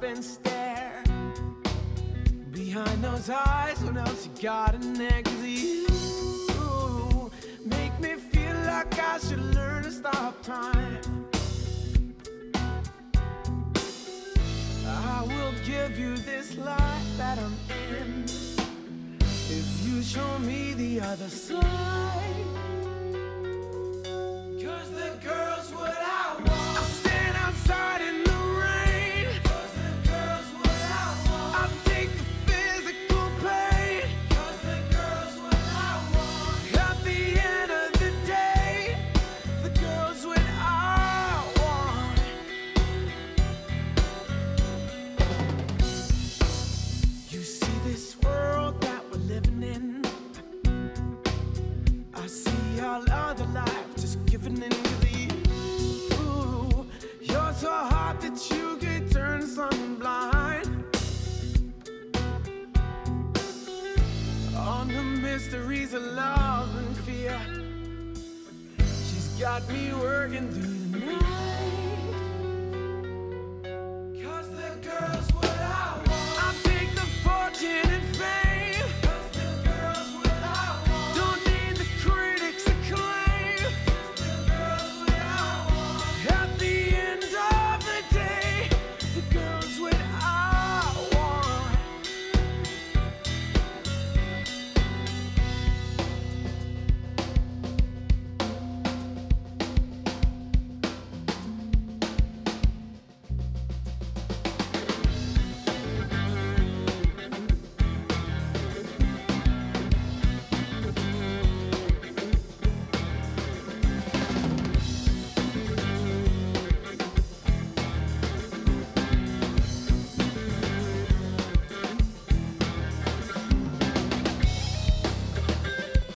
and stare. Behind those eyes, what else you got in there? 'Cause you make me feel like I should learn to stop time. I will give you this life that I'm in if you show me the other side. 'Cause the girl's what I want. I'll stand outside in the rain. 'Cause the girl's what I want. I'll take the physical pain. 'Cause the girl's what I want. At the end of the day, the girl's what I want. You see this world that we're living in, I see all other life just giving in to you. You're so hot that you could turn someone blind. On the mysteries of love and fear, she's got me working through the night.